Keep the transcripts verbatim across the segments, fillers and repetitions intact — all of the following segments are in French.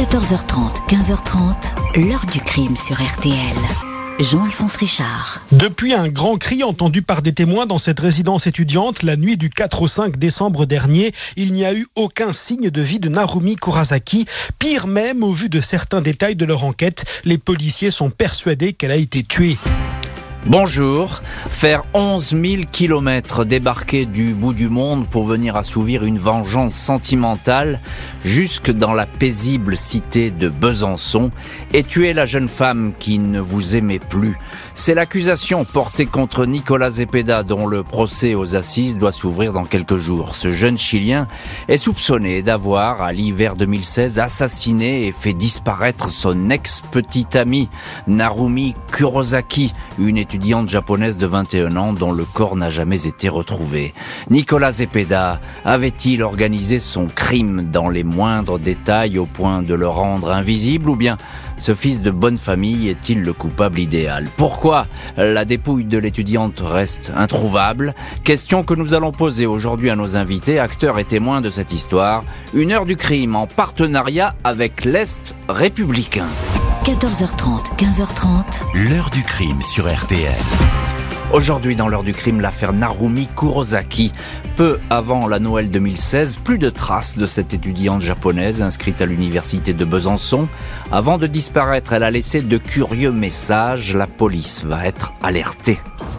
quatorze heures trente, quinze heures trente, l'heure du crime sur R T L. Jean-Alphonse Richard. Depuis un grand cri entendu par des témoins dans cette résidence étudiante la nuit du quatre au cinq décembre dernier, il n'y a eu aucun signe de vie de Narumi Kurosaki. Pire même, au vu de certains détails de leur enquête, les policiers sont persuadés qu'elle a été tuée. Bonjour. Faire onze mille kilomètres, débarquer du bout du monde pour venir assouvir une vengeance sentimentale jusque dans la paisible cité de Besançon et tuer la jeune femme qui ne vous aimait plus. C'est l'accusation portée contre Nicolas Zepeda dont le procès aux assises doit s'ouvrir dans quelques jours. Ce jeune Chilien est soupçonné d'avoir, à l'hiver deux mille seize, assassiné et fait disparaître son ex-petite amie Narumi Kurosaki, une étudiante japonaise de vingt et un ans dont le corps n'a jamais été retrouvé. Nicolas Zepeda avait-il organisé son crime dans les moindres détails au point de le rendre invisible, ou bien ce fils de bonne famille est-il le coupable idéal? Pourquoi la dépouille de l'étudiante reste introuvable? Question que nous allons poser aujourd'hui à nos invités, acteurs et témoins de cette histoire. Une heure du crime en partenariat avec l'Est républicain. quatorze heures trente, quinze heures trente. L'heure du crime sur R T L. Aujourd'hui dans l'heure du crime, l'affaire Narumi Kurosaki. Peu avant la Noël deux mille seize, plus de traces de cette étudiante japonaise inscrite à l'université de Besançon. Avant de disparaître, elle a laissé de curieux messages. La police va être alertée.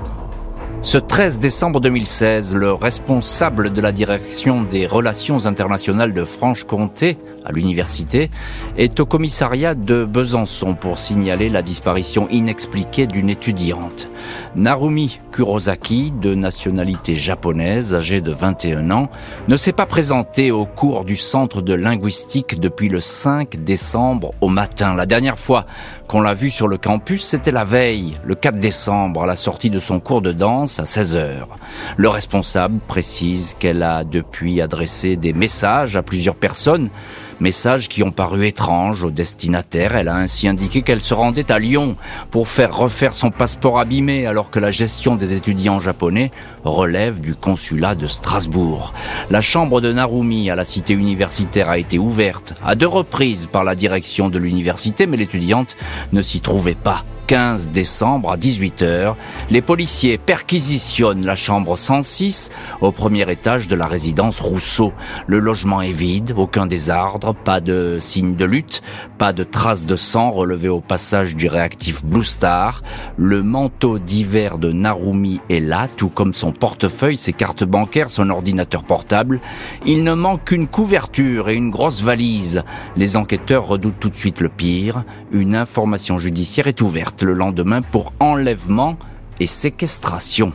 Ce treize décembre deux mille seize, le responsable de la direction des relations internationales de Franche-Comté, à l'université, est au commissariat de Besançon pour signaler la disparition inexpliquée d'une étudiante. Narumi Kurosaki, de nationalité japonaise, âgée de vingt et un ans, ne s'est pas présentée au cours du centre de linguistique depuis le cinq décembre au matin. La dernière fois qu'on l'a vue sur le campus, c'était la veille, le quatre décembre, à la sortie de son cours de danse à seize heures. Le responsable précise qu'elle a depuis adressé des messages à plusieurs personnes, messages qui ont paru étranges au destinataire. Elle a ainsi indiqué qu'elle se rendait à Lyon pour faire refaire son passeport abîmé, alors que la gestion des étudiants japonais relève du consulat de Strasbourg. La chambre de Narumi à la cité universitaire a été ouverte à deux reprises par la direction de l'université, mais l'étudiante ne s'y trouvait pas. quinze décembre à dix-huit heures, les policiers perquisitionnent la chambre cent six au premier étage de la résidence Rousseau. Le logement est vide, aucun désordre, pas de signe de lutte, pas de traces de sang relevées au passage du réactif Blue Star. Le manteau d'hiver de Narumi est là, tout comme son portefeuille, ses cartes bancaires, son ordinateur portable. Il ne manque qu'une couverture et une grosse valise. Les enquêteurs redoutent tout de suite le pire. Une information judiciaire est ouverte le lendemain pour enlèvement et séquestration.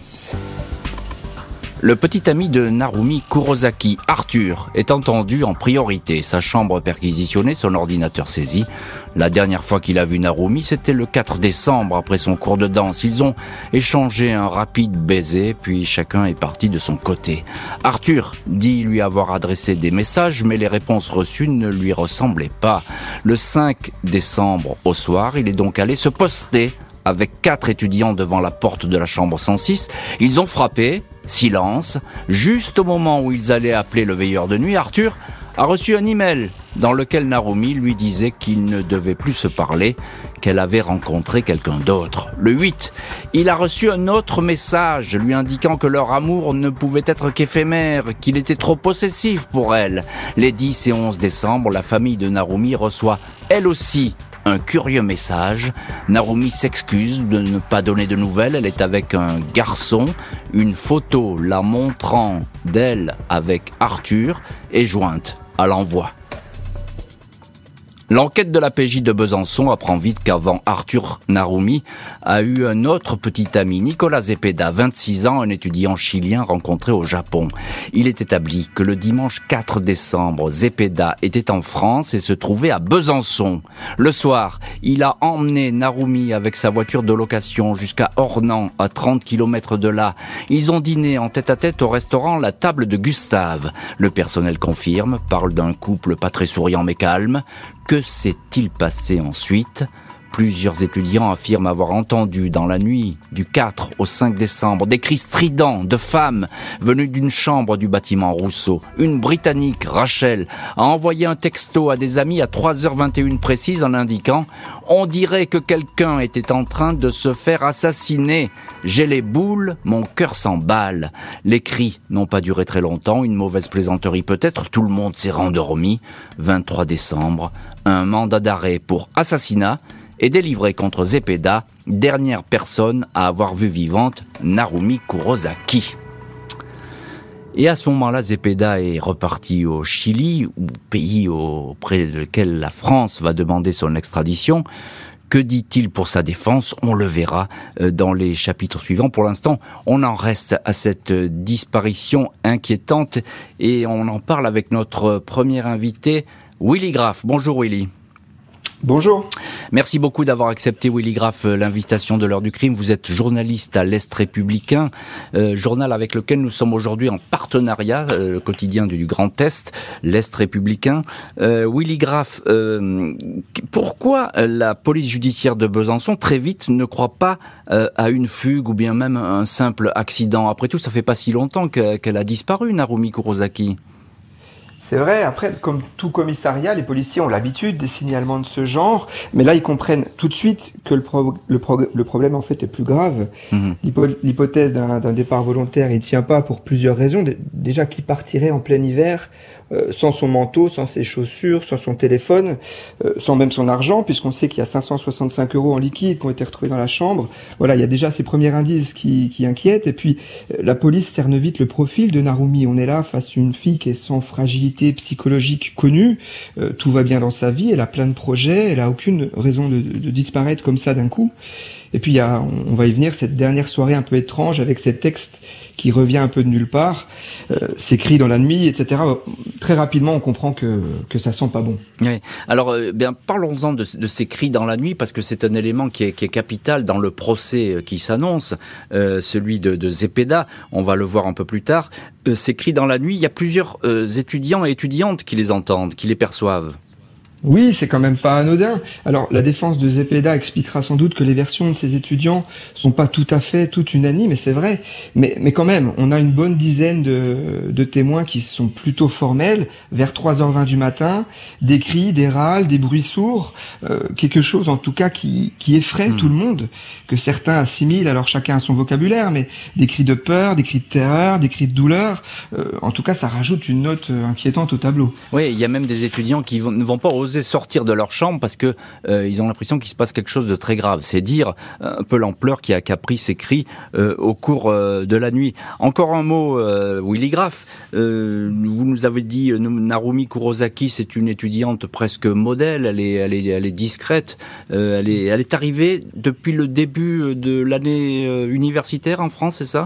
Le petit ami de Narumi Kurosaki, Arthur, est entendu en priorité. Sa chambre perquisitionnée, son ordinateur saisi. La dernière fois qu'il a vu Narumi, c'était le quatre décembre, après son cours de danse. Ils ont échangé un rapide baiser, puis chacun est parti de son côté. Arthur dit lui avoir adressé des messages, mais les réponses reçues ne lui ressemblaient pas. Le cinq décembre, au soir, il est donc allé se poster avec quatre étudiants devant la porte de la chambre cent six. Ils ont frappé. Silence. Juste au moment où ils allaient appeler le veilleur de nuit, Arthur a reçu un email dans lequel Narumi lui disait qu'ils ne devaient plus se parler, qu'elle avait rencontré quelqu'un d'autre. Le huit, il a reçu un autre message lui indiquant que leur amour ne pouvait être qu'éphémère, qu'il était trop possessif pour elle. Les dix et onze décembre, la famille de Narumi reçoit elle aussi un curieux message. Narumi s'excuse de ne pas donner de nouvelles. Elle est avec un garçon. Une photo la montrant d'elle avec Arthur est jointe à l'envoi. L'enquête de la P J de Besançon apprend vite qu'avant Arthur, Narumi a eu un autre petit ami, Nicolas Zepeda, vingt-six ans, un étudiant chilien rencontré au Japon. Il est établi que le dimanche quatre décembre, Zepeda était en France et se trouvait à Besançon. Le soir, il a emmené Narumi avec sa voiture de location jusqu'à Ornans, à trente kilomètres de là. Ils ont dîné en tête-à-tête au restaurant La Table de Gustave. Le personnel confirme, parle d'un couple pas très souriant mais calme. Que s'est-il passé ensuite? Plusieurs étudiants affirment avoir entendu dans la nuit du quatre au cinq décembre des cris stridents de femmes venues d'une chambre du bâtiment Rousseau. Une Britannique, Rachel, a envoyé un texto à des amis à trois heures vingt et une précises en indiquant « On dirait que quelqu'un était en train de se faire assassiner. J'ai les boules, mon cœur s'emballe. » Les cris n'ont pas duré très longtemps, une mauvaise plaisanterie peut-être, tout le monde s'est rendormi. vingt-trois décembre, un mandat d'arrêt pour assassinat est délivré contre Zepeda, dernière personne à avoir vu vivante Narumi Kurosaki. Et à ce moment-là, Zepeda est reparti au Chili, pays auprès duquel la France va demander son extradition. Que dit-il pour sa défense ? On le verra dans les chapitres suivants. Pour l'instant, on en reste à cette disparition inquiétante et on en parle avec notre premier invité, Willy Graff. Bonjour Willy. Bonjour. Merci beaucoup d'avoir accepté, Willy Graff, l'invitation de l'heure du crime. Vous êtes journaliste à l'Est républicain, euh, journal avec lequel nous sommes aujourd'hui en partenariat, euh, le quotidien du Grand Est, l'Est républicain. Euh, Willy Graff, euh, pourquoi la police judiciaire de Besançon, très vite, ne croit pas euh, à une fugue ou bien même un simple accident ? Après tout, ça fait pas si longtemps que, qu'elle a disparu, Narumi Kurosaki. C'est vrai, après, comme tout commissariat, les policiers ont l'habitude des signalements de ce genre, mais là, ils comprennent tout de suite que le, pro- le, pro- le problème, en fait, est plus grave. Mmh. L'hypo- l'hypothèse d'un, d'un départ volontaire, il ne tient pas pour plusieurs raisons. D- déjà, qui partirait en plein hiver euh, sans son manteau, sans ses chaussures, sans son téléphone, euh, sans même son argent, puisqu'on sait qu'il y a cinq cent soixante-cinq euros en liquide qui ont été retrouvés dans la chambre. Voilà, il y a déjà ces premiers indices qui, qui inquiètent. Et puis, euh, la police cerne vite le profil de Narumi. On est là face à une fille qui est sans fragilité psychologique connue, euh, tout va bien dans sa vie, elle a plein de projets, elle a aucune raison de, de, de disparaître comme ça d'un coup. Et puis il y a, on va y venir, cette dernière soirée un peu étrange avec ces textes qui revient un peu de nulle part, euh, s'écrit dans la nuit, et cetera. Très rapidement, on comprend que que ça sent pas bon. Oui. Alors, euh, bien, parlons-en de, de ces cris dans la nuit, parce que c'est un élément qui est, qui est capital dans le procès qui s'annonce, euh, celui de, de Zepeda. On va le voir un peu plus tard. Euh, ces cris dans la nuit, il y a plusieurs euh, étudiants et étudiantes qui les entendent, qui les perçoivent. Oui, c'est quand même pas anodin. Alors, la défense de Zepeda expliquera sans doute que les versions de ces étudiants sont pas tout à fait toutes unanimes, et c'est vrai. Mais, mais quand même, on a une bonne dizaine de, de témoins qui sont plutôt formels, vers trois heures vingt du matin, des cris, des râles, des bruits sourds, euh, quelque chose en tout cas qui, qui effraie mmh. tout le monde, que certains assimilent, alors chacun a son vocabulaire, mais des cris de peur, des cris de terreur, des cris de douleur, euh, en tout cas ça rajoute une note inquiétante au tableau. Oui, il y a même des étudiants qui vont, ne vont pas oser sortir de leur chambre parce que euh, ils ont l'impression qu'il se passe quelque chose de très grave. C'est dire un peu l'ampleur qui a, qui a pris ces cris euh, au cours euh, de la nuit. Encore un mot, euh, Willy Graff. Euh, vous nous avez dit, Narumi Kurosaki, c'est une étudiante presque modèle. Elle est, elle est, elle est discrète. Euh, elle est, elle est arrivée depuis le début de l'année euh, universitaire en France, c'est ça ?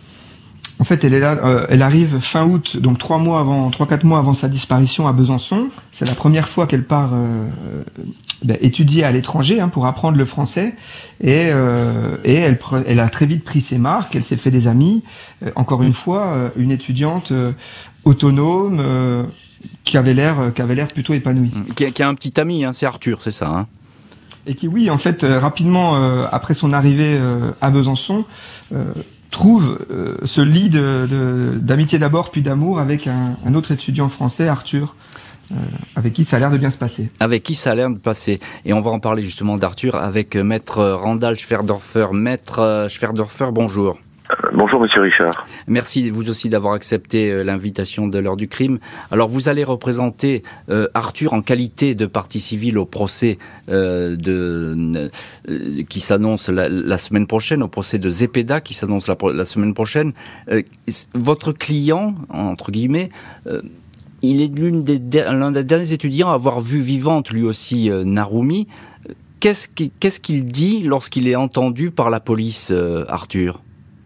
En fait, elle est là, euh, elle arrive fin août, donc trois mois avant, trois quatre mois avant sa disparition à Besançon. C'est la première fois qu'elle part euh, ben, étudier à l'étranger hein, pour apprendre le français. Et, euh, et elle, elle a très vite pris ses marques. Elle s'est fait des amis. Euh, encore une fois, euh, une étudiante euh, autonome euh, qui avait l'air, euh, qui avait l'air plutôt épanouie. Qui a, qui a un petit ami, hein, c'est Arthur, c'est ça. Hein et qui, oui, en fait, euh, rapidement euh, après son arrivée euh, à Besançon. Euh, trouve euh, ce lit de, de, d'amitié d'abord puis d'amour avec un, un autre étudiant français, Arthur, euh, avec qui ça a l'air de bien se passer. Avec qui ça a l'air de passer. Et on va en parler justement d'Arthur avec Maître Randall Schwerdorfer. Maître Schwerdorfer, bonjour. Bonjour Monsieur Richard. Merci vous aussi d'avoir accepté l'invitation de l'heure du crime. Alors vous allez représenter euh, Arthur en qualité de partie civile au procès euh, de, euh, qui s'annonce la, la semaine prochaine, au procès de Zepeda qui s'annonce la, la semaine prochaine. Euh, votre client, entre guillemets, euh, il est l'une des, l'un des derniers étudiants à avoir vu vivante lui aussi euh, Narumi. Qu'est-ce qu'il, qu'est-ce qu'il dit lorsqu'il est entendu par la police, euh, Arthur ?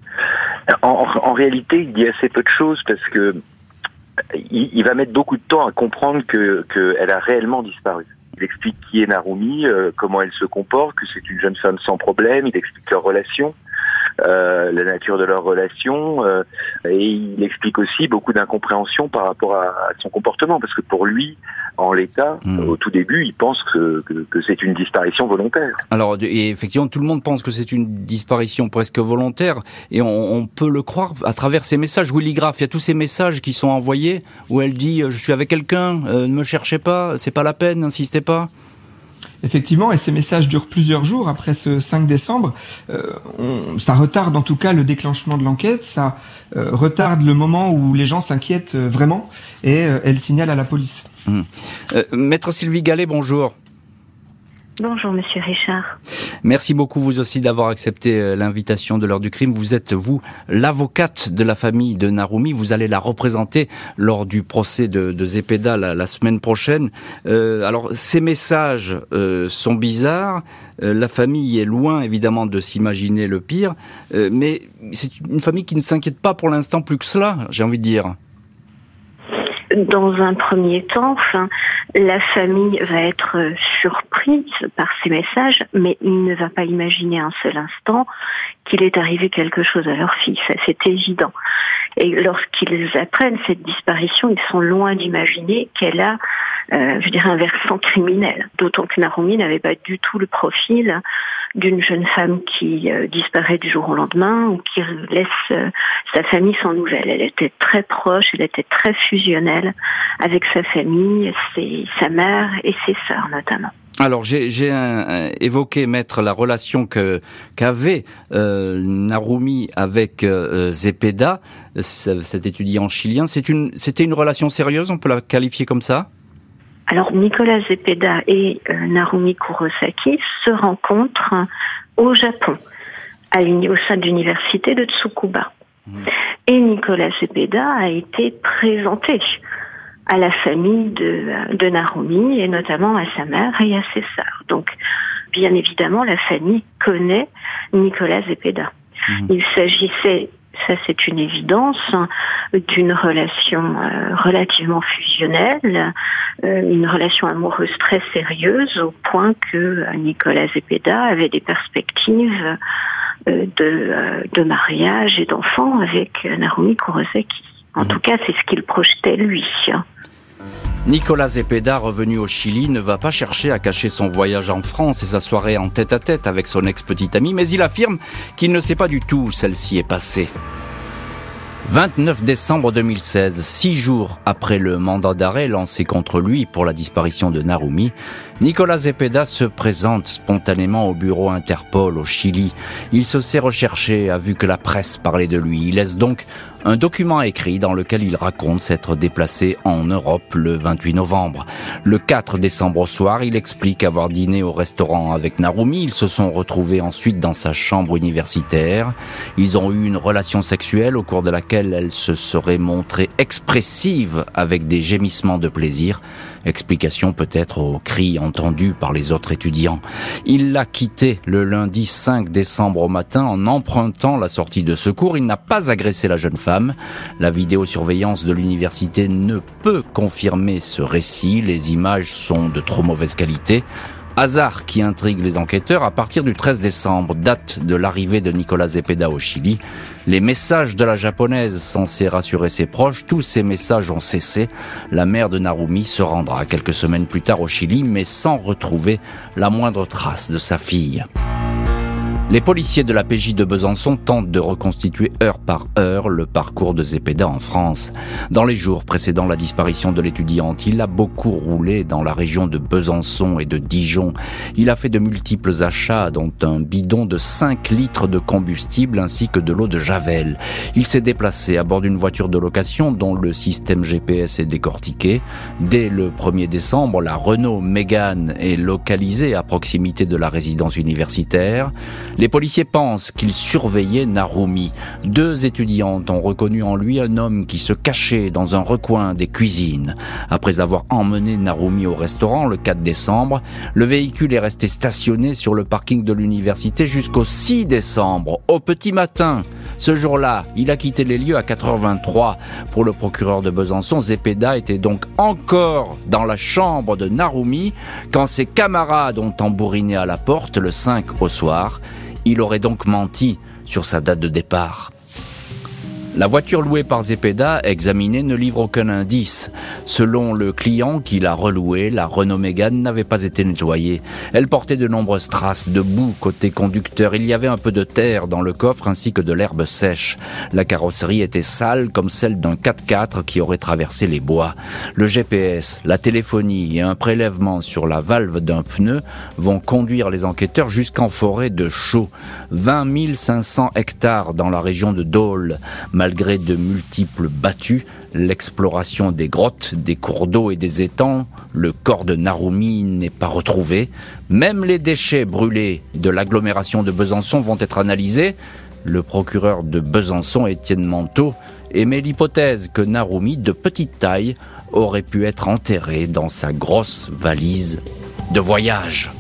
En, en réalité, il dit assez peu de choses parce que il, il va mettre beaucoup de temps à comprendre que qu'elle a réellement disparu. Il explique qui est Narumi, euh, comment elle se comporte, que c'est une jeune femme sans problème. Il explique leur relation. euh, la nature de leur relation, euh, et il explique aussi beaucoup d'incompréhension par rapport à, à son comportement, parce que pour lui, en l'état, mmh. au tout début, il pense que, que, que c'est une disparition volontaire. Alors, et effectivement, tout le monde pense que c'est une disparition presque volontaire, et on, on peut le croire à travers ces messages. Willy Graff, il y a tous ces messages qui sont envoyés où elle dit « je suis avec quelqu'un, euh, ne me cherchez pas, c'est pas la peine, n'insistez pas ». Effectivement, et ces messages durent plusieurs jours après ce cinq décembre. Euh, on, ça retarde en tout cas le déclenchement de l'enquête, ça euh, retarde le moment où les gens s'inquiètent vraiment, et euh, elle signale à la police. Mmh. Euh, Maître Sylvie Gallet, bonjour. Bonjour Monsieur Richard. Merci beaucoup vous aussi d'avoir accepté l'invitation de l'heure du crime. Vous êtes, vous, l'avocate de la famille de Naroumi. Vous allez la représenter lors du procès de, de Zepeda la, la semaine prochaine. Euh, alors, ces messages euh, sont bizarres. Euh, la famille est loin, évidemment, de s'imaginer le pire. Euh, mais c'est une famille qui ne s'inquiète pas pour l'instant plus que cela, j'ai envie de dire. Dans un premier temps, enfin, la famille va être surprise par ces messages, mais il ne va pas imaginer un seul instant qu'il est arrivé quelque chose à leur fille, ça c'est évident. Et lorsqu'ils apprennent cette disparition, ils sont loin d'imaginer qu'elle a, euh, je dirais, un versant criminel. D'autant que Naroumi n'avait pas du tout le profil d'une jeune femme qui euh, disparaît du jour au lendemain ou qui laisse euh, sa famille sans nouvelles. Elle était très proche, elle était très fusionnelle avec sa famille, ses, sa mère et ses sœurs notamment. Alors j'ai, j'ai un, un, évoqué, maître, la relation que qu'avait euh, Naroumi avec euh, Zepeda, cet étudiant chilien. C'est une, c'était une relation sérieuse, on peut la qualifier comme ça ? Alors Nicolas Zepeda et euh, Naroumi Kurosaki se rencontrent au Japon, à au sein de l'université de Tsukuba. Mmh. Et Nicolas Zepeda a été présenté à la famille de, de Naroumi, et notamment à sa mère et à ses sœurs. Donc, bien évidemment, la famille connaît Nicolas Zepeda. Mmh. Il s'agissait, ça c'est une évidence, d'une relation euh, relativement fusionnelle, euh, une relation amoureuse très sérieuse, au point que euh, Nicolas Zepeda avait des perspectives euh, de, euh, de mariage et d'enfants avec euh, Naroumi Kurosaki. En mmh. tout cas, c'est ce qu'il projetait lui. Nicolas Zepeda, revenu au Chili, ne va pas chercher à cacher son voyage en France et sa soirée en tête-à-tête avec son ex-petite amie, mais il affirme qu'il ne sait pas du tout où celle-ci est passée. vingt-neuf décembre deux mille seize, six jours après le mandat d'arrêt lancé contre lui pour la disparition de Naroumi, Nicolas Zepeda se présente spontanément au bureau Interpol au Chili. Il se sait recherché, a vu que la presse parlait de lui. Il laisse donc un document écrit dans lequel il raconte s'être déplacé en Europe le vingt-huit novembre. Le quatre décembre au soir, il explique avoir dîné au restaurant avec Naroumi. Ils se sont retrouvés ensuite dans sa chambre universitaire. Ils ont eu une relation sexuelle au cours de laquelle elle se serait montrée expressive avec des gémissements de plaisir. Explication peut-être aux cris entendus par les autres étudiants. Il l'a quitté le lundi cinq décembre au matin en empruntant la sortie de secours. Il n'a pas agressé la jeune femme. La vidéosurveillance de l'université ne peut confirmer ce récit. Les images sont de trop mauvaise qualité. Hasard qui intrigue les enquêteurs, à partir du treize décembre, date de l'arrivée de Nicolas Zepeda au Chili. Les messages de la japonaise censés rassurer ses proches, tous ces messages ont cessé. La mère de Naroumi se rendra quelques semaines plus tard au Chili, mais sans retrouver la moindre trace de sa fille. Les policiers de la P J de Besançon tentent de reconstituer heure par heure le parcours de Zepeda en France. Dans les jours précédant la disparition de l'étudiante, il a beaucoup roulé dans la région de Besançon et de Dijon. Il a fait de multiples achats, dont un bidon de cinq litres de combustible ainsi que de l'eau de Javel. Il s'est déplacé à bord d'une voiture de location dont le système G P S est décortiqué. Dès le premier décembre, la Renault Mégane est localisée à proximité de la résidence universitaire. Les policiers pensent qu'ils surveillaient Naroumi. Deux étudiantes ont reconnu en lui un homme qui se cachait dans un recoin des cuisines. Après avoir emmené Naroumi au restaurant le quatre décembre, le véhicule est resté stationné sur le parking de l'université jusqu'au six décembre, au petit matin. Ce jour-là, il a quitté les lieux à quatre heures vingt-trois. Pour le procureur de Besançon, Zepeda était donc encore dans la chambre de Naroumi quand ses camarades ont tambouriné à la porte le cinq au soir. Il aurait donc menti sur sa date de départ. La voiture louée par Zepeda, examinée, ne livre aucun indice. Selon le client qui l'a relouée, la Renault Mégane n'avait pas été nettoyée. Elle portait de nombreuses traces de boue côté conducteur. Il y avait un peu de terre dans le coffre ainsi que de l'herbe sèche. La carrosserie était sale comme celle d'un quatre-quatre qui aurait traversé les bois. Le G P S, la téléphonie et un prélèvement sur la valve d'un pneu vont conduire les enquêteurs jusqu'en forêt de Chaux. vingt mille cinq cents hectares dans la région de Dole. Malgré de multiples battues, l'exploration des grottes, des cours d'eau et des étangs, le corps de Narumi n'est pas retrouvé. Même les déchets brûlés de l'agglomération de Besançon vont être analysés. Le procureur de Besançon, Étienne Manteau, émet l'hypothèse que Narumi, de petite taille, aurait pu être enterré dans sa grosse valise de voyage.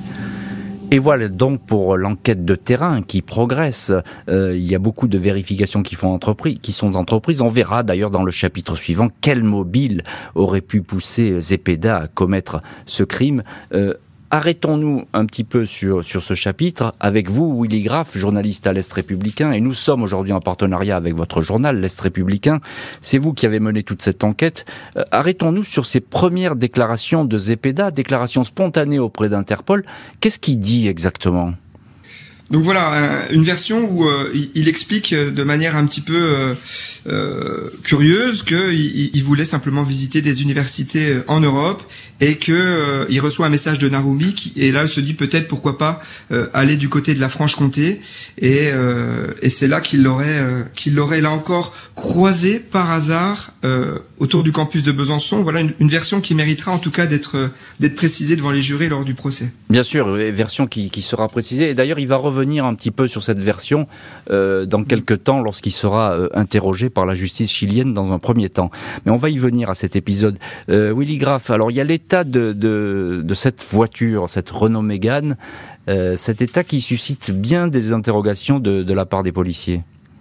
Et voilà donc pour l'enquête de terrain qui progresse. Euh, il y a beaucoup de vérifications qui, font entreprise, qui sont entreprises. On verra d'ailleurs dans le chapitre suivant quel mobile aurait pu pousser Zepeda à commettre ce crime. Euh, Arrêtons-nous un petit peu sur, sur ce chapitre avec vous, Willy Graff, journaliste à l'Est républicain, et nous sommes aujourd'hui en partenariat avec votre journal, l'Est républicain. C'est vous qui avez mené toute cette enquête. Euh, arrêtons-nous sur ces premières déclarations de Zepeda, déclarations spontanées auprès d'Interpol. Qu'est-ce qu'il dit exactement ? Donc voilà, une version où euh, il explique de manière un petit peu euh, euh, curieuse qu'il il voulait simplement visiter des universités en Europe et que euh, il reçoit un message de Narumi qui, et là il se dit peut-être pourquoi pas euh, aller du côté de la Franche-Comté et, euh, et c'est là qu'il l'aurait euh, qu'il l'aurait là encore croisé par hasard euh, autour du campus de Besançon. Voilà une, une version qui méritera en tout cas d'être d'être précisée devant les jurés lors du procès. Bien sûr, version qui, qui sera précisée. Et d'ailleurs, il va revenir un petit peu sur cette version euh, dans quelques temps lorsqu'il sera euh, interrogé par la justice chilienne dans un premier temps. Mais on va y venir à cet épisode. Euh, Willy Graff, alors il y a l'état de, de, de cette voiture, cette Renault Mégane, euh, cet état qui suscite bien des interrogations de, de la part des policiers.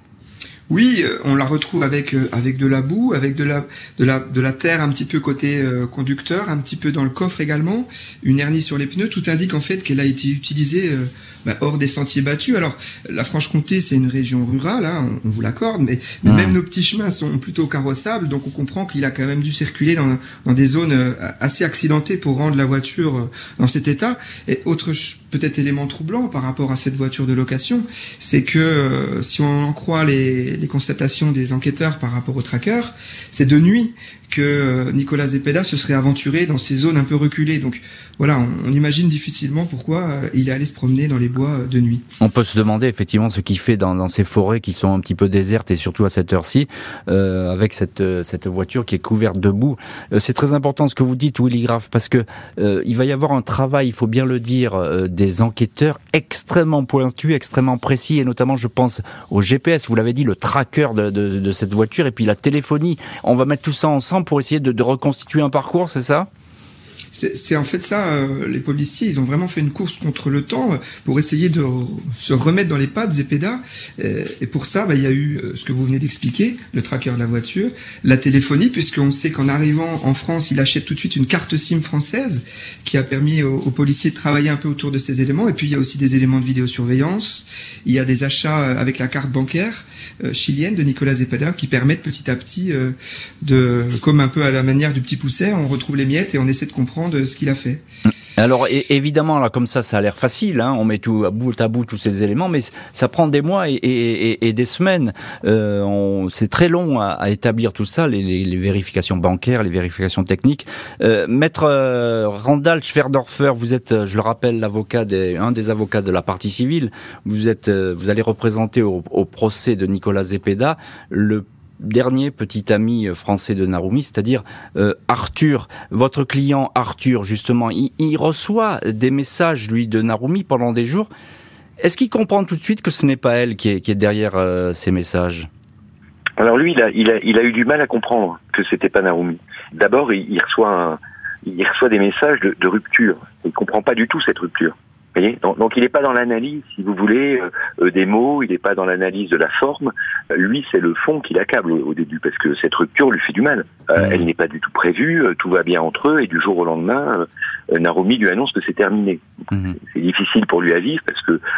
Oui, on la retrouve avec euh, avec de la boue, avec de la de la de la terre un petit peu côté euh, conducteur, un petit peu dans le coffre également, une hernie sur les pneus. Tout indique en fait qu'elle a été utilisée euh, bah, hors des sentiers battus. Alors la Franche-Comté, c'est une région rurale, hein, on, on vous l'accorde, mais, mais mmh. même nos petits chemins sont plutôt carrossables, donc on comprend qu'il a quand même dû circuler dans dans des zones euh, assez accidentées pour rendre la voiture euh, dans cet état. Et autre peut-être élément troublant par rapport à cette voiture de location, c'est que euh, si on en croit les les constatations des enquêteurs par rapport au tracker, c'est de nuit que Nicolas Zepeda se serait aventuré dans ces zones un peu reculées. Donc voilà, on, on imagine difficilement pourquoi il est allé se promener dans les bois de nuit. On peut se demander effectivement ce qu'il fait dans, dans ces forêts qui sont un petit peu désertes et surtout à cette heure-ci, euh, avec cette, cette voiture qui est couverte de boue. Euh, c'est très important ce que vous dites, Willy Graff, parce que euh, il va y avoir un travail, il faut bien le dire, euh, des enquêteurs extrêmement pointus, extrêmement précis, et notamment je pense au G P S, vous l'avez dit, le tracker de, de, de cette voiture, et puis la téléphonie. On va mettre tout ça ensemble pour essayer de, de reconstituer un parcours, c'est ça ? C'est, c'est en fait ça, euh, les policiers, ils ont vraiment fait une course contre le temps euh, pour essayer de re- se remettre dans les pas de Zepeda. Euh, et pour ça, bah, il y a eu euh, ce que vous venez d'expliquer, le tracker de la voiture, la téléphonie, puisqu'on sait qu'en arrivant en France, il achète tout de suite une carte SIM française qui a permis aux, aux policiers de travailler un peu autour de ces éléments. Et puis, il y a aussi des éléments de vidéosurveillance. Il y a des achats avec la carte bancaire euh, chilienne de Nicolas Zepeda qui permettent petit à petit euh, de, comme un peu à la manière du Petit Poucet, on retrouve les miettes et on essaie de comprendre de ce qu'il a fait. Alors et, évidemment là comme ça ça a l'air facile, hein, on met tout à bout à bout tous ces éléments, mais ça prend des mois et, et, et, et des semaines. Euh, on, c'est très long à, à établir tout ça, les, les, les vérifications bancaires, les vérifications techniques. Euh, Maître euh, Randall Schwerdorfer, vous êtes, je le rappelle, l'avocat des, un des avocats de la partie civile. Vous êtes, euh, vous allez représenter au, au procès de Nicolas Zepeda le dernier petit ami français de Narumi, c'est-à-dire euh, Arthur. Votre client Arthur, justement, il, il reçoit des messages, lui, de Narumi pendant des jours. Est-ce qu'il comprend tout de suite que ce n'est pas elle qui est, qui est derrière euh, ces messages ? Alors lui, il a, il, a, il a eu du mal à comprendre que c'était pas Narumi. D'abord, il, il, reçoit un, il reçoit des messages de, de rupture. Il comprend pas du tout cette rupture. Vous voyez, donc, donc il n'est pas dans l'analyse, si vous voulez, euh, des mots, il n'est pas dans l'analyse de la forme. Euh, lui, c'est le fond qui l'accable au, au début, parce que cette rupture lui fait du mal. Euh, mmh. Elle n'est pas du tout prévue, euh, tout va bien entre eux, et du jour au lendemain, euh, Narumi lui annonce que c'est terminé. Mmh. C'est, c'est difficile pour lui à vivre, parce que on sait qu'il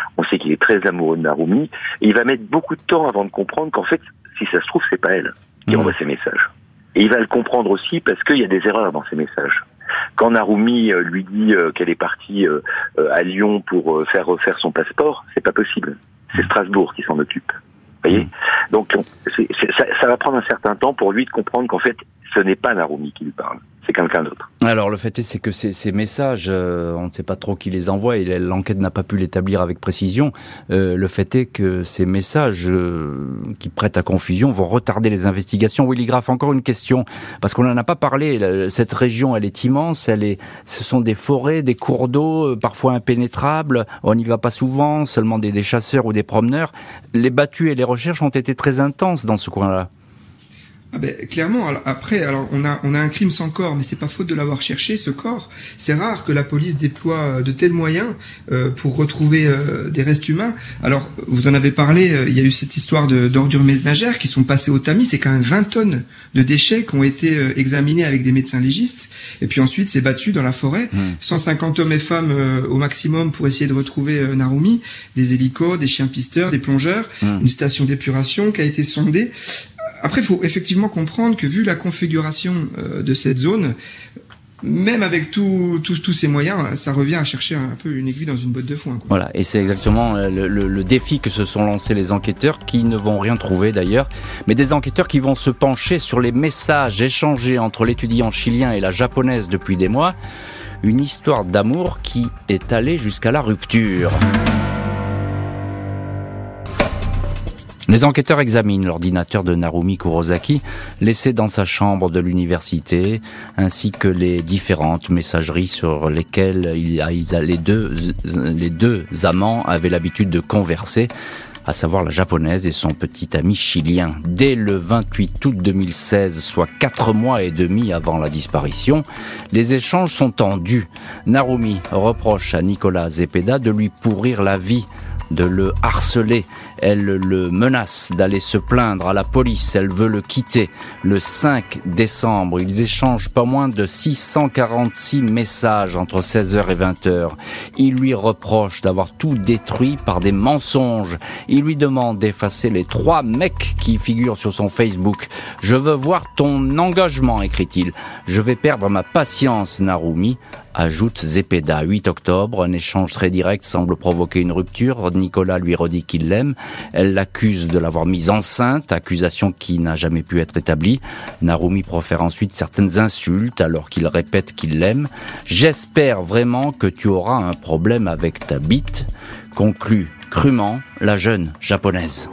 il est très amoureux de Narumi, et il va mettre beaucoup de temps avant de comprendre qu'en fait, si ça se trouve, c'est pas elle qui mmh. envoie ces messages. Et il va le comprendre aussi parce qu'il y a des erreurs dans ces messages. Quand Narumi euh, lui dit euh, qu'elle est partie euh, euh, à Lyon pour euh, faire refaire son passeport, c'est pas possible. C'est Strasbourg qui s'en occupe. Vous voyez ? Mmh. Donc c'est, c'est, ça, ça va prendre un certain temps pour lui de comprendre qu'en fait, ce n'est pas Narumi qui lui parle. C'est quelqu'un d'autre. Alors le fait est, c'est que ces, ces messages, euh, on ne sait pas trop qui les envoie et l'enquête n'a pas pu l'établir avec précision. Euh, le fait est que ces messages euh, qui prêtent à confusion vont retarder les investigations. Willy Graff, encore une question, parce qu'on n'en a pas parlé. Cette région, elle est immense, elle est, ce sont des forêts, des cours d'eau, parfois impénétrables. On n'y va pas souvent, seulement des, des chasseurs ou des promeneurs. Les battues et les recherches ont été très intenses dans ce coin-là. Ah ben, clairement, alors, après, alors on a on a un crime sans corps, mais c'est pas faute de l'avoir cherché, ce corps. C'est rare que la police déploie de tels moyens euh, pour retrouver euh, des restes humains. Alors, vous en avez parlé, euh, il y a eu cette histoire de d'ordures ménagères qui sont passées au tamis. C'est quand même vingt tonnes de déchets qui ont été euh, examinés avec des médecins légistes. Et puis ensuite, c'est battu dans la forêt. Mmh. cent cinquante hommes et femmes euh, au maximum pour essayer de retrouver euh, Narumi. Des hélicos, des chiens pisteurs, des plongeurs, mmh. une station d'épuration qui a été sondée. Après, il faut effectivement comprendre que vu la configuration euh, de cette zone, même avec tous tout, tout ces moyens, ça revient à chercher un peu une aiguille dans une botte de foin, quoi. Voilà, et c'est exactement le, le, le défi que se sont lancés les enquêteurs, qui ne vont rien trouver d'ailleurs, mais des enquêteurs qui vont se pencher sur les messages échangés entre l'étudiant chilien et la japonaise depuis des mois, une histoire d'amour qui est allée jusqu'à la rupture. Les enquêteurs examinent l'ordinateur de Narumi Kurosaki, laissé dans sa chambre de l'université, ainsi que les différentes messageries sur lesquelles il a, il a les, deux, les deux amants avaient l'habitude de converser, à savoir la japonaise et son petit ami chilien. Dès le vingt-huit août deux mille seize, soit quatre mois et demi avant la disparition, les échanges sont tendus. Narumi reproche à Nicolas Zepeda de lui pourrir la vie, de le harceler. Elle le menace d'aller se plaindre à la police. Elle veut le quitter. Le cinq décembre, ils échangent pas moins de six cent quarante-six messages entre seize heures et vingt heures. Il lui reproche d'avoir tout détruit par des mensonges. Il lui demande d'effacer les trois mecs qui figurent sur son Facebook. « Je veux voir ton engagement », écrit-il. « Je vais perdre ma patience, Narumi », ajoute Zepeda. huit octobre, un échange très direct semble provoquer une rupture. Nicolas lui redit qu'il l'aime. Elle l'accuse de l'avoir mise enceinte, accusation qui n'a jamais pu être établie. Narumi profère ensuite certaines insultes alors qu'il répète qu'il l'aime. « J'espère vraiment que tu auras un problème avec ta bite », conclut crûment la jeune japonaise.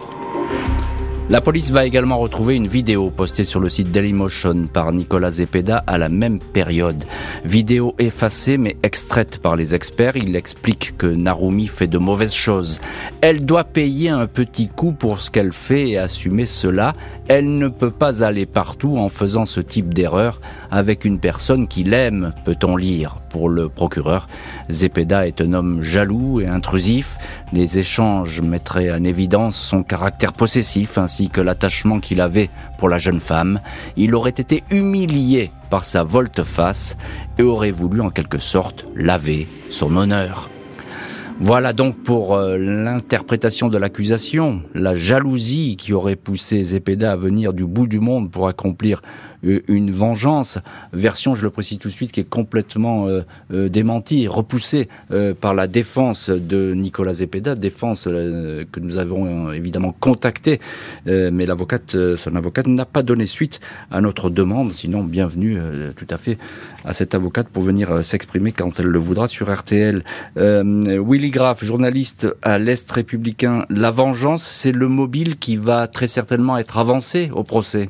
La police va également retrouver une vidéo postée sur le site Dailymotion par Nicolas Zepeda à la même période. Vidéo effacée mais extraite par les experts. Il explique que Narumi fait de mauvaises choses. Elle doit payer un petit coup pour ce qu'elle fait et assumer cela. Elle ne peut pas aller partout en faisant ce type d'erreur avec une personne qui l'aime, peut-on lire. Pour le procureur, Zepeda est un homme jaloux et intrusif. Les échanges mettraient en évidence son caractère possessif ainsi que l'attachement qu'il avait pour la jeune femme. Il aurait été humilié par sa volte-face et aurait voulu en quelque sorte laver son honneur. Voilà donc pour euh, l'interprétation de l'accusation, la jalousie qui aurait poussé Zepeda à venir du bout du monde pour accomplir euh, une vengeance, version, je le précise tout de suite, qui est complètement euh, euh, démentie, repoussée euh, par la défense de Nicolas Zepeda, défense euh, que nous avons euh, évidemment contactée, euh, mais l'avocate, euh, son avocate n'a pas donné suite à notre demande, sinon bienvenue euh, tout à fait à cette avocate pour venir euh, s'exprimer quand elle le voudra sur R T L. Euh, Willy Graff, journaliste à l'Est républicain, la vengeance, c'est le mobile qui va très certainement être avancé au procès.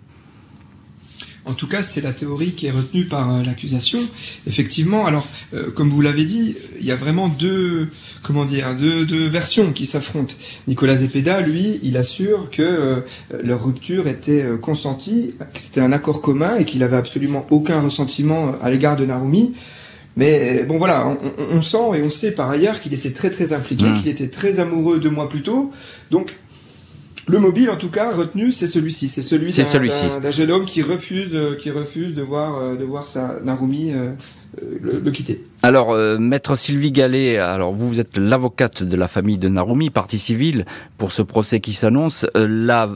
En tout cas, c'est la théorie qui est retenue par euh, l'accusation. Effectivement, alors, euh, comme vous l'avez dit, il y a vraiment deux, comment dire, deux, deux versions qui s'affrontent. Nicolas Zepeda, lui, il assure que euh, leur rupture était euh, consentie, que c'était un accord commun et qu'il avait absolument aucun ressentiment à l'égard de Narumi. Mais bon voilà, on, on sent et on sait par ailleurs qu'il était très très impliqué, mmh. qu'il était très amoureux deux mois plus tôt. Donc le mobile en tout cas retenu, c'est celui-ci, c'est celui c'est d'un, celui-ci. D'un, d'un jeune homme qui refuse, euh, qui refuse de voir, euh, de voir sa Narumi euh, le, le quitter. Alors, euh, maître Sylvie Gallet, alors vous, vous êtes l'avocate de la famille de Narumi, partie civile, pour ce procès qui s'annonce. Euh, là,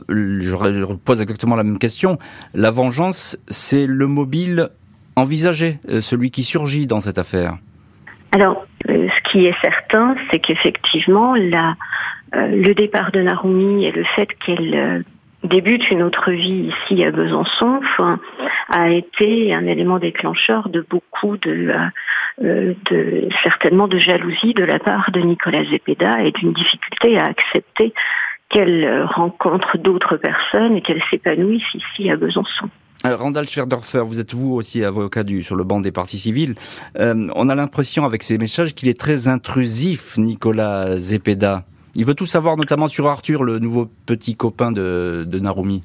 je pose exactement la même question. La vengeance, c'est le mobile envisagé, euh, celui qui surgit dans cette affaire. Alors, euh, ce qui est certain, c'est qu'effectivement, la, euh, le départ de Narumi et le fait qu'elle euh, débute une autre vie ici à Besançon enfin, a été un élément déclencheur de beaucoup de, euh, de certainement de jalousie de la part de Nicolas Zepeda et d'une difficulté à accepter qu'elle rencontre d'autres personnes et qu'elle s'épanouisse ici à Besançon. Randall Schwerdorfer, vous êtes vous aussi avocat du, sur le banc des parties civiles. Euh, on a l'impression avec ces messages qu'il est très intrusif, Nicolas Zepeda. Il veut tout savoir, notamment sur Arthur, le nouveau petit copain de, de Narumi.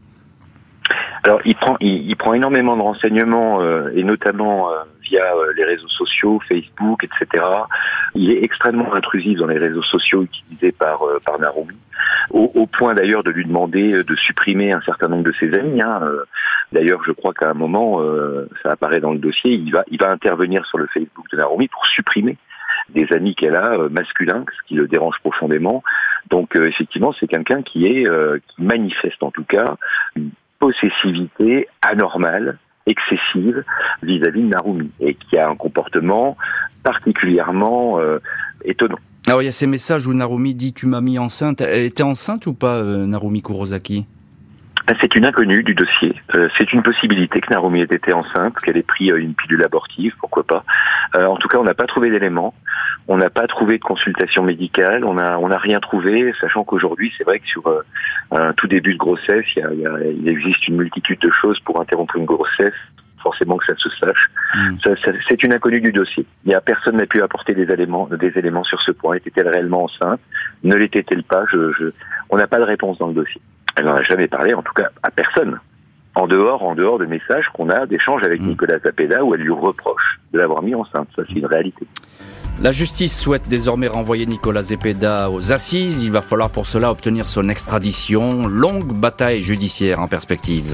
Alors, il prend, il, il prend énormément de renseignements, euh, et notamment euh, via euh, les réseaux sociaux, Facebook, et cetera. Il est extrêmement intrusif dans les réseaux sociaux utilisés par euh, par Narumi, au, au point d'ailleurs de lui demander de supprimer un certain nombre de ses amis. Hein. D'ailleurs, je crois qu'à un moment, euh, ça apparaît dans le dossier, il va, il va intervenir sur le Facebook de Narumi pour supprimer des amis qu'elle a euh, masculins, ce qui le dérange profondément. Donc, euh, effectivement, c'est quelqu'un qui est, euh, qui manifeste en tout cas une possessivité anormale, excessive vis-à-vis de Narumi et qui a un comportement particulièrement euh, étonnant. Alors, il y a ces messages où Narumi dit « tu m'as mis enceinte ». Elle était enceinte ou pas, euh, Narumi Kurosaki ? C'est une inconnue du dossier. Euh, c'est une possibilité que Narumi ait été enceinte, qu'elle ait pris euh, une pilule abortive, pourquoi pas. Euh, en tout cas, on n'a pas trouvé d'éléments. On n'a pas trouvé de consultation médicale. On a, on n'a rien trouvé, sachant qu'aujourd'hui, c'est vrai que sur euh, un tout début de grossesse, il, y a, il, y a, il existe une multitude de choses pour interrompre une grossesse. Forcément que ça se sache. Mmh. Ça, ça, c'est une inconnue du dossier. Il y a personne n'a pu apporter des éléments, des éléments sur ce point. Était-elle réellement enceinte ? Ne l'était-elle pas ? Je, je, on n'a pas de réponse dans le dossier. Elle n'en a jamais parlé, en tout cas à personne. En dehors, en dehors de messages qu'on a d'échanges avec mmh. Nicolas Zepeda où elle lui reproche de l'avoir mis enceinte. Ça, c'est une réalité. La justice souhaite désormais renvoyer Nicolas Zepeda aux assises. Il va falloir pour cela obtenir son extradition. Longue bataille judiciaire en perspective.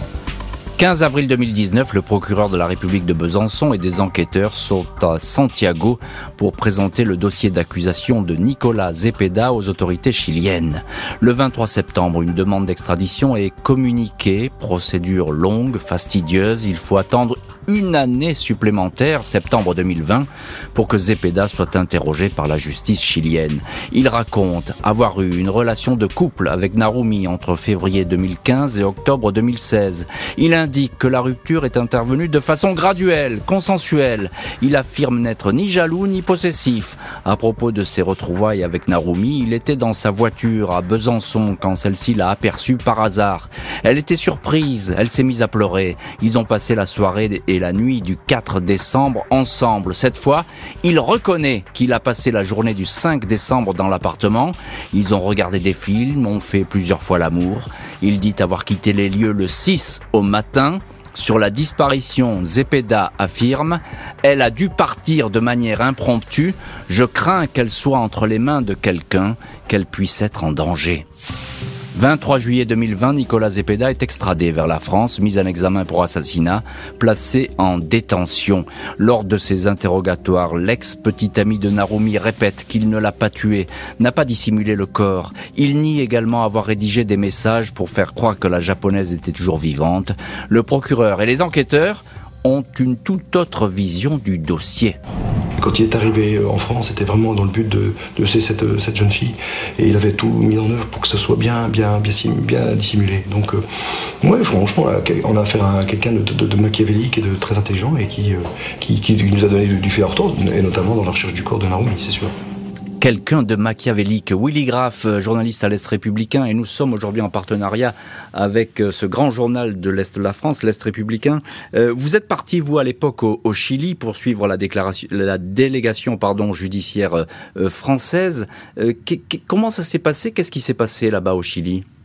quinze avril deux mille dix-neuf, le procureur de la République de Besançon et des enquêteurs sont à Santiago pour présenter le dossier d'accusation de Nicolas Zepeda aux autorités chiliennes. Le vingt-trois septembre, une demande d'extradition est communiquée, procédure longue, fastidieuse. Il faut attendre une année supplémentaire, septembre deux mille vingt, pour que Zepeda soit interrogé par la justice chilienne. Il raconte avoir eu une relation de couple avec Narumi entre février deux mille quinze et octobre deux mille seize. Il indique que la rupture est intervenue de façon graduelle, consensuelle. Il affirme n'être ni jaloux ni possessif. À propos de ses retrouvailles avec Narumi, il était dans sa voiture à Besançon quand celle-ci l'a aperçu par hasard. Elle était surprise, elle s'est mise à pleurer. Ils ont passé la soirée et la nuit du quatre décembre ensemble. Cette fois, il reconnaît qu'il a passé la journée du cinq décembre dans l'appartement. Ils ont regardé des films, ont fait plusieurs fois l'amour. Il dit avoir quitté les lieux le six au matin. Sur la disparition, Zepeda affirme « Elle a dû partir de manière impromptue. Je crains qu'elle soit entre les mains de quelqu'un, qu'elle puisse être en danger. » vingt-trois juillet deux mille vingt, Nicolas Zepeda est extradé vers la France, mis en examen pour assassinat, placé en détention. Lors de ses interrogatoires, l'ex-petit ami de Narumi répète qu'il ne l'a pas tué, n'a pas dissimulé le corps. Il nie également avoir rédigé des messages pour faire croire que la japonaise était toujours vivante. Le procureur et les enquêteurs ont une toute autre vision du dossier. Quand il est arrivé en France, c'était vraiment dans le but de, de c'est cette, cette jeune fille. Et il avait tout mis en œuvre pour que ce soit bien, bien, bien, bien dissimulé. Donc, euh, ouais, franchement, on a affaire à quelqu'un de, de, de machiavélique et de très intelligent et qui, euh, qui, qui nous a donné du, du fil à retordre, et notamment dans la recherche du corps de Narumi, c'est sûr. Quelqu'un de machiavélique. Willy Graff, journaliste à l'Est républicain, et nous sommes aujourd'hui en partenariat avec ce grand journal de l'Est de la France, l'Est républicain. Euh, vous êtes parti, vous, à l'époque, au, au Chili pour suivre la, déclaration, la délégation pardon, judiciaire euh, française. Euh, qu- qu- comment ça s'est passé ? Qu'est-ce qui s'est passé là-bas au Chili ?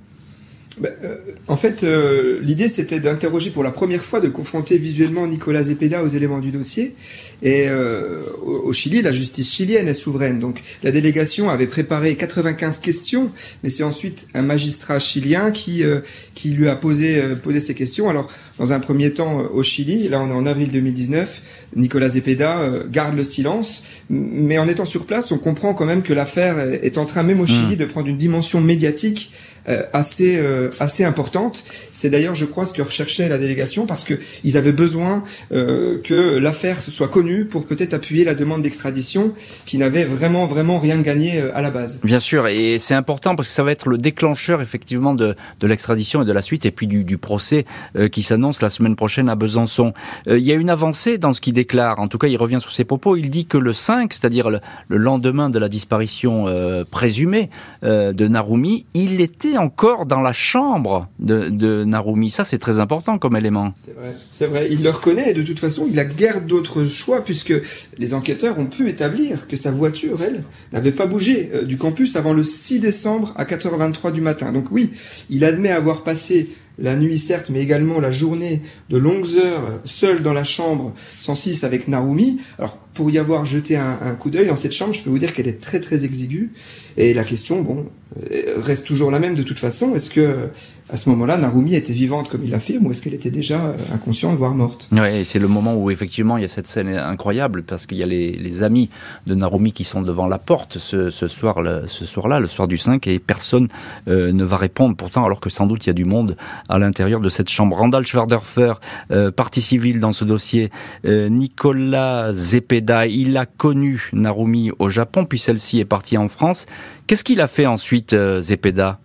Bah, euh, en fait, euh, l'idée c'était d'interroger pour la première fois, de confronter visuellement Nicolas Zepeda aux éléments du dossier. Et euh, au, au Chili, la justice chilienne est souveraine. Donc la délégation avait préparé quatre-vingt-quinze questions, mais c'est ensuite un magistrat chilien qui euh, qui lui a posé euh, posé ces questions. Alors dans un premier temps euh, au Chili, là on est en avril deux mille dix-neuf, Nicolas Zepeda euh, garde le silence, mais en étant sur place, on comprend quand même que l'affaire est en train, même au Chili, mmh. de prendre une dimension médiatique Euh, assez euh, assez importante. C'est d'ailleurs, je crois, ce que recherchait la délégation, parce que ils avaient besoin euh, que l'affaire se soit connue pour peut-être appuyer la demande d'extradition, qui n'avait vraiment vraiment rien gagné euh, à la base. Bien sûr, et c'est important parce que ça va être le déclencheur effectivement de de l'extradition et de la suite, et puis du du procès euh, qui s'annonce la semaine prochaine à Besançon. Euh, il y a une avancée dans ce qu'il déclare. En tout cas, il revient sur ses propos. Il dit que le cinq, c'est-à-dire le, le lendemain de la disparition euh, présumée euh, de Narumi, il était encore dans la chambre de, de Narumi. Ça, c'est très important comme élément. C'est vrai, c'est vrai. Il le reconnaît, et de toute façon, il a guère d'autres choix, puisque les enquêteurs ont pu établir que sa voiture, elle, n'avait pas bougé euh, du campus avant le six décembre à quatre heures vingt-trois du matin. Donc oui, il admet avoir passé la nuit, certes, mais également la journée, de longues heures, seul dans la chambre cent six avec Narumi. Alors, pour y avoir jeté un, un coup d'œil dans cette chambre, je peux vous dire qu'elle est très très exiguë. Et la question, bon, reste toujours la même de toute façon. Est-ce que, à ce moment-là, Narumi était vivante comme il l'affirme, ou est-ce qu'elle était déjà inconsciente, voire morte? Ouais, c'est le moment où effectivement il y a cette scène incroyable, parce qu'il y a les, les amis de Narumi qui sont devant la porte ce, ce soir, le, ce soir-là, le soir du cinq, et personne euh, ne va répondre. Pourtant, alors que sans doute il y a du monde à l'intérieur de cette chambre. Randall Schwerdorfer, euh, partie civile dans ce dossier. Euh, Nicolas Zepeda, il a connu Narumi au Japon, puis celle-ci est partie en France. Qu'est-ce qu'il a fait ensuite, euh, Zepeda?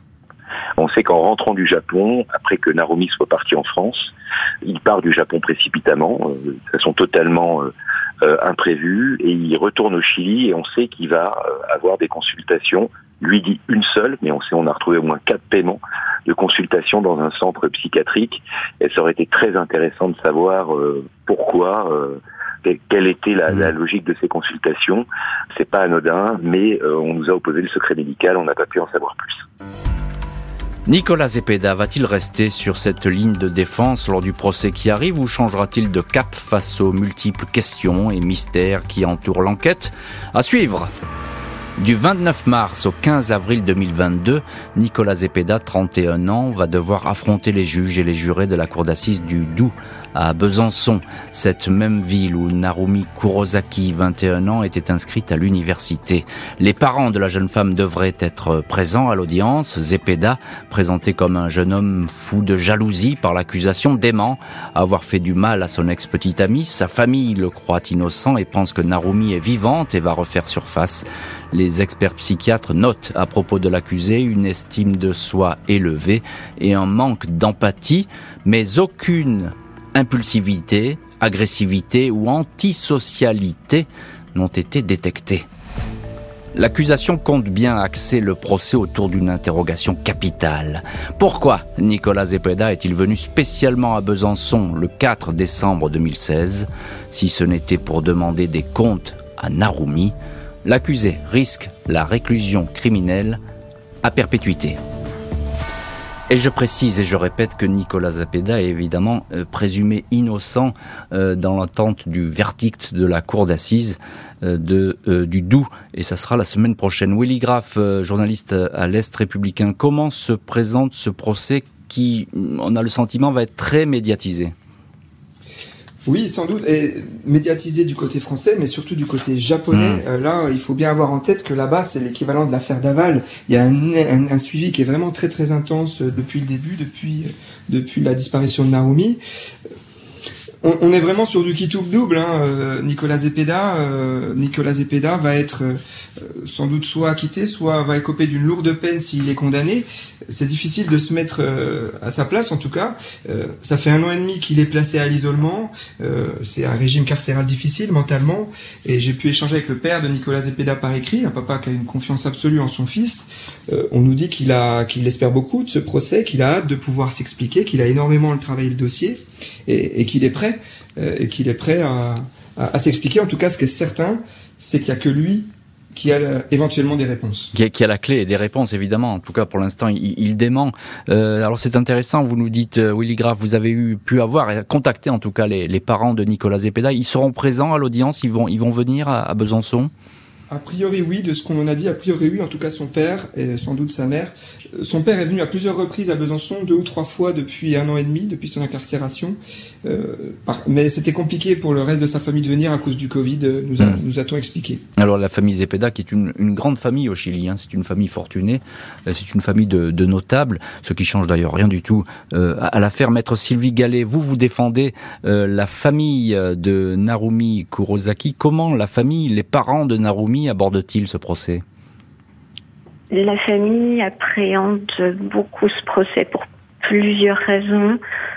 On sait qu'en rentrant du Japon, après que Narumi soit parti en France, il part du Japon précipitamment, euh, de façon totalement euh, euh, imprévue, et il retourne au Chili, et on sait qu'il va euh, avoir des consultations. Lui dit une seule, mais on sait on a retrouvé au moins quatre paiements de consultation dans un centre psychiatrique, et ça aurait été très intéressant de savoir euh, pourquoi, euh, quelle était la, la logique de ces consultations. C'est pas anodin, mais euh, on nous a opposé le secret médical, on n'a pas pu en savoir plus. Nicolas Zepeda va-t-il rester sur cette ligne de défense lors du procès qui arrive, ou changera-t-il de cap face aux multiples questions et mystères qui entourent l'enquête? À suivre. Du vingt-neuf mars au quinze avril deux mille vingt-deux, Nicolas Zepeda, trente et un ans, va devoir affronter les juges et les jurés de la cour d'assises du Doubs à Besançon, cette même ville où Narumi Kurosaki, vingt et un ans, était inscrite à l'université. Les parents de la jeune femme devraient être présents à l'audience. Zepeda, présenté comme un jeune homme fou de jalousie par l'accusation, dément avoir fait du mal à son ex-petite amie. Sa famille le croit innocent et pense que Narumi est vivante et va refaire surface. Les experts psychiatres notent à propos de l'accusé une estime de soi élevée et un manque d'empathie, mais aucune impulsivité, agressivité ou antisocialité n'ont été détectées. L'accusation compte bien axer le procès autour d'une interrogation capitale. Pourquoi Nicolas Zepeda est-il venu spécialement à Besançon le quatre décembre deux mille seize, si ce n'était pour demander des comptes à Narumi? L'accusé risque la réclusion criminelle à perpétuité. Et je précise et je répète que Nicolas Zepeda est évidemment euh, présumé innocent euh, dans l'attente du verdict de la cour d'assises euh, de, euh, du Doubs. Et ça sera la semaine prochaine. Willy Graff, euh, journaliste à l'Est républicain, comment se présente ce procès qui, on a le sentiment, va être très médiatisé? Oui, sans doute, et médiatisé du côté français, mais surtout du côté japonais. Mmh. Euh, là, il faut bien avoir en tête que là-bas, c'est l'équivalent de l'affaire Daval. Il y a un, un, un suivi qui est vraiment très très intense depuis le début, depuis depuis la disparition de Narumi. On, on est vraiment sur du qui tout double. Hein. Euh, Nicolas Zepeda, euh, Nicolas Zepeda va être euh, sans doute soit acquitté, soit va écoper d'une lourde peine s'il est condamné. C'est difficile de se mettre euh, à sa place, en tout cas. Euh, ça fait un an et demi qu'il est placé à l'isolement. Euh, c'est un régime carcéral difficile mentalement. Et j'ai pu échanger avec le père de Nicolas Zepeda par écrit, un papa qui a une confiance absolue en son fils. Euh, on nous dit qu'il a, qu'il espère beaucoup de ce procès, qu'il a hâte de pouvoir s'expliquer, qu'il a énormément travaillé le dossier et, et qu'il est prêt, euh, et qu'il est prêt à, à, à s'expliquer. En tout cas, ce qui est certain, c'est qu'il n'y a que lui qui a euh, éventuellement des réponses. Qui a, qui a la clé et des réponses, évidemment. En tout cas, pour l'instant, il, il dément. Euh, alors, c'est intéressant. Vous nous dites, euh, Willy Graff, vous avez eu pu avoir contacté, en tout cas, les, les parents de Nicolas Zepeda. Ils seront présents à l'audience. Ils vont, ils vont venir à, à Besançon. A priori oui, de ce qu'on en a dit, a priori oui, en tout cas son père et sans doute sa mère. Son père est venu à plusieurs reprises à Besançon, deux ou trois fois depuis un an et demi, depuis son incarcération. Euh, par... Mais c'était compliqué pour le reste de sa famille de venir à cause du Covid, nous, a, mmh. nous a-t-on expliqué. Alors la famille Zepeda, qui est une, une grande famille au Chili, hein, c'est une famille fortunée, c'est une famille de, de notables, ce qui change d'ailleurs rien du tout euh, à, à l'affaire. Maître Sylvie Gallet, vous, vous défendez euh, la famille de Narumi Kurosaki. Comment la famille, les parents de Narumi aborde-t-il ce procès ? La famille appréhende beaucoup ce procès pour plusieurs raisons.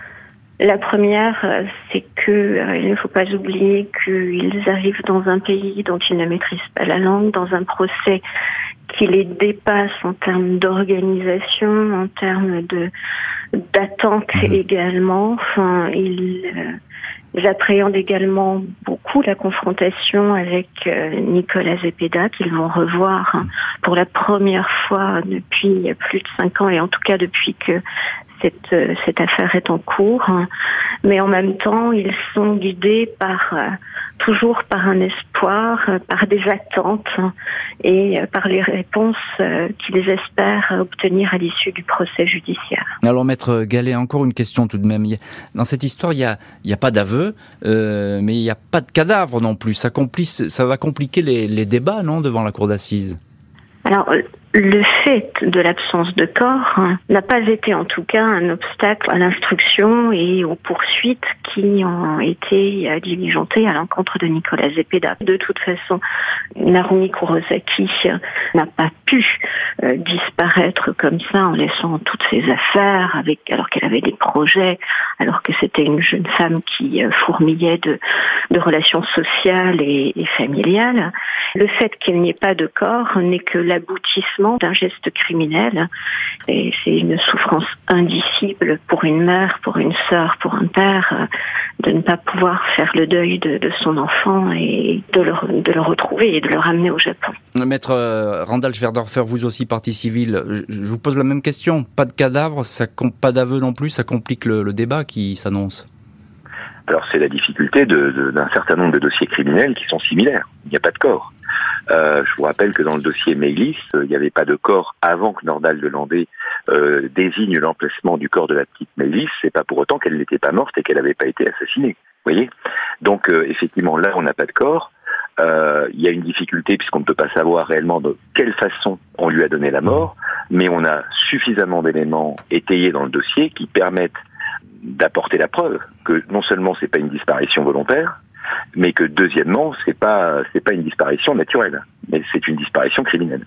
La première, c'est que euh, il ne faut pas oublier qu'ils arrivent dans un pays dont ils ne maîtrisent pas la langue, dans un procès qui les dépasse en termes d'organisation, en termes de d'attente mmh. également. Enfin, ils euh, Ils appréhendent également beaucoup la confrontation avec euh, Nicolas Zepeda, qu'ils vont revoir hein, pour la première fois depuis plus de cinq ans, et en tout cas depuis que cette, euh, cette affaire est en cours. Hein. Mais en même temps, ils sont guidés par euh, toujours par un espoir, euh, par des attentes hein, et euh, par les réponses euh, qu'ils espèrent obtenir à l'issue du procès judiciaire. Alors, Maître Gallet, encore une question tout de même. Dans cette histoire, il n'y a, il y a pas d'aveu, euh, mais il n'y a pas de cadavre non plus. Ça, complice, ça va compliquer les, les débats, non, devant la cour d'assises ? Alors, le fait de l'absence de corps hein, n'a pas été en tout cas un obstacle à l'instruction et aux poursuites qui ont été euh, diligentées à l'encontre de Nicolas Zepeda. De toute façon, Narumi Kurosaki n'a pas pu euh, disparaître comme ça en laissant toutes ses affaires, avec, alors qu'elle avait des projets, alors que c'était une jeune femme qui euh, fourmillait de, de relations sociales et, et familiales. Le fait qu'il n'y ait pas de corps n'est que l'aboutissement d'un geste criminel et c'est une souffrance indicible pour une mère, pour une sœur, pour un père de ne pas pouvoir faire le deuil de, de son enfant et de le, de le retrouver et de le ramener au Japon. Maître Randall Schwerdorfer, vous aussi partie civile, je vous pose la même question. Pas de cadavre, ça, pas d'aveu non plus, ça complique le, le débat qui s'annonce. Alors c'est la difficulté de, de, d'un certain nombre de dossiers criminels qui sont similaires. Il n'y a pas de corps. Euh, je vous rappelle que dans le dossier Maylis, euh, il n'y avait pas de corps avant que Nordal de Landé euh, désigne l'emplacement du corps de la petite Maylis. C'est pas pour autant qu'elle n'était pas morte et qu'elle n'avait pas été assassinée. Vous voyez ? Donc euh, effectivement, là, on n'a pas de corps. Euh, il y a une difficulté puisqu'on ne peut pas savoir réellement de quelle façon on lui a donné la mort, mais on a suffisamment d'éléments étayés dans le dossier qui permettent d'apporter la preuve que non seulement c'est pas une disparition volontaire, mais que deuxièmement, c'est pas c'est pas une disparition naturelle, mais c'est une disparition criminelle.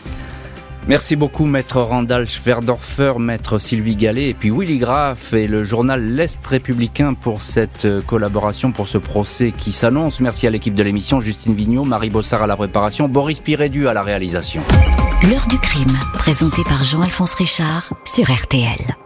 Merci beaucoup, Maître Randall Schwerdorfer, Maître Sylvie Gallet et puis Willy Graff et le journal L'Est républicain pour cette collaboration, pour ce procès qui s'annonce. Merci à l'équipe de l'émission, Justine Vignot, Marie Bossard à la préparation, Boris Pirédu à la réalisation. L'heure du crime, présenté par Jean-Alphonse Richard sur R T L.